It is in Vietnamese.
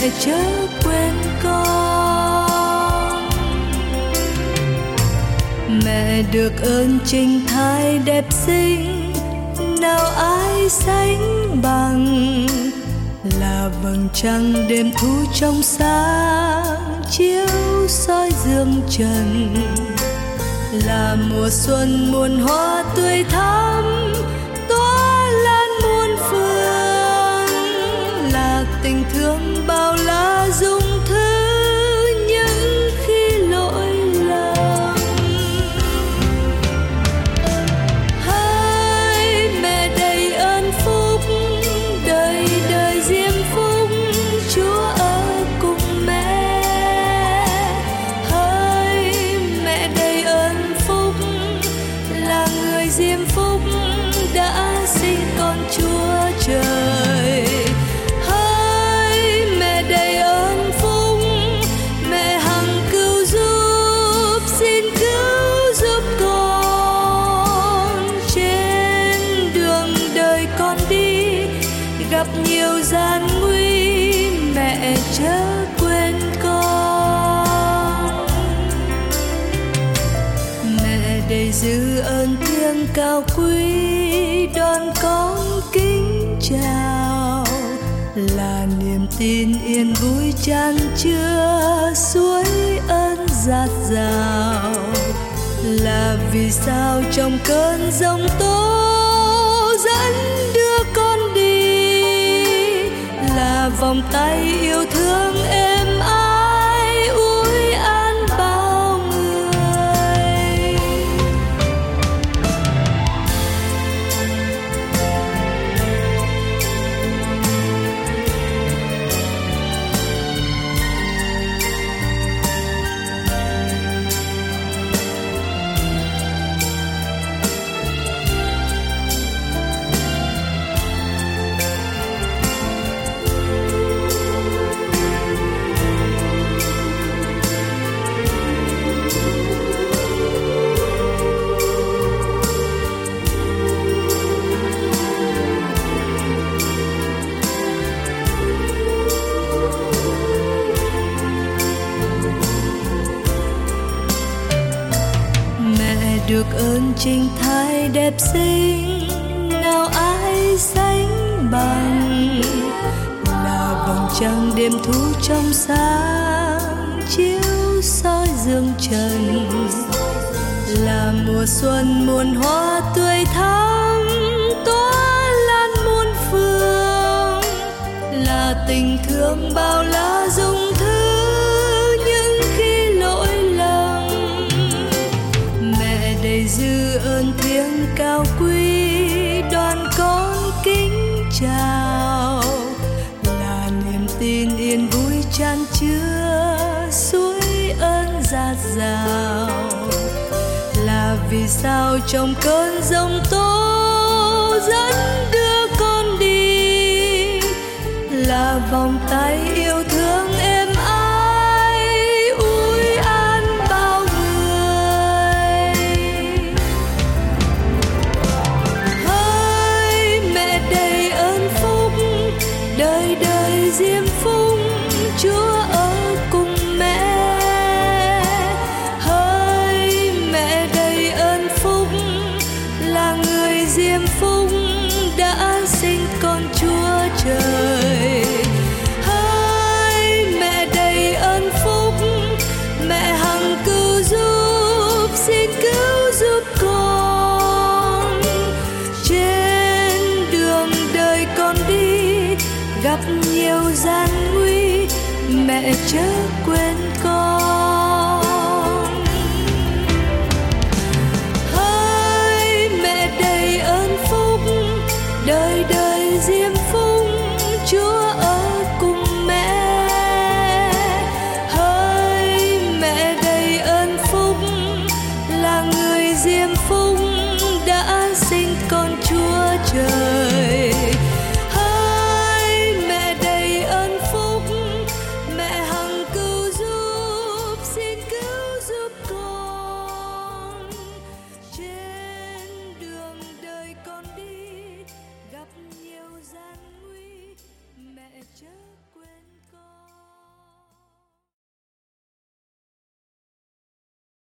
mẹ chớ quên con. Mẹ được ơn trinh thai đẹp xinh, nào ai sánh bằng, là vầng trăng đêm thu trong sáng chiếu soi dương trần, là mùa xuân muôn hoa tươi thắm tỏa lan muôn phương, là tình thương bao la dung thứ những khi lỗi lầm. Hỡi mẹ đầy ơn phúc, đời đời diêm phúc, Chúa ở cùng mẹ. Hỡi mẹ đầy ơn phúc, là người diêm phúc đã sinh con Chúa trời. Hỡi mẹ đầy ơn phúc, mẹ hằng cứu giúp, xin cứu giúp con. Trên đường đời con đi gặp nhiều gian nguy, mẹ chớ quên con. Mẹ đầy dư ơn thiêng cao quý, đón con kính chào, là niềm tin yên vui chan chứa suối ơn dạt dào, là vì sao trong cơn giông tố dẫn đưa con đi, là vòng tay yêu thương êm ái ủi an bao người. Được ơn trinh thai đẹp xinh, nào ai sánh bằng, là vầng trăng đêm thu trong sáng chiếu soi dương trần, là mùa xuân muôn hoa tươi thắm tỏa lan muôn phương, là tình thương bao la dung thứ những khi lỗi lầm. Mẹ đầy dư ơn thiêng cao quý, đoàn con kính chào, là niềm tin yên vui chan chứa suối ơn dạt dào, là vì sao trong cơn giông tố dẫn đưa con đi, là vòng tay yêu thương êm ái ủi an bao người. Hỡi mẹ đầy ơn phúc, đời đời diêm phúc, Chúa ở cùng mẹ. Hỡi mẹ đầy ơn phúc, là người diêm phúc đã sinh con Chúa trời. Hỡi mẹ đầy ơn phúc, mẹ hằng cứu giúp, xin cứu giúp con. Trên đường đời con đi gặp nhiều gian nguy, mẹ chớ quên con.